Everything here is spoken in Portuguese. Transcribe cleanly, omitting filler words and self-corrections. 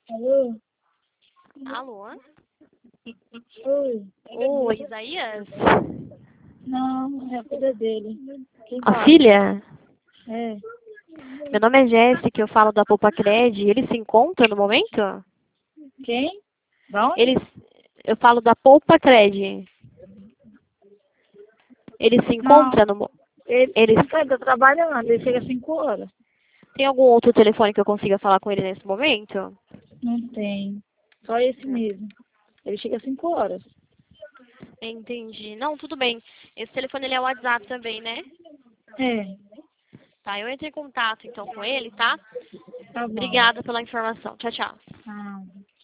Alô? Alô? Oi. Oi, Isaías? Não, é a filha dele. Quem A fala? filha? É. Meu nome é Jéssica, eu falo da Poupa Cred. Ele se encontra no momento? Quem? Da onde? Eu falo da Poupa Cred. Ele se Não, encontra no ele não tá trabalhando, ele chega às 5 horas. Tem algum outro telefone que eu consiga falar com ele nesse momento? Não tem. Só esse mesmo. Ele chega às 5 horas. Entendi. Não, tudo bem. Esse telefone ele é o WhatsApp também, né? É, Tá, eu entro em contato então com ele, tá? tá bom. Obrigada pela informação. Tchau, tchau.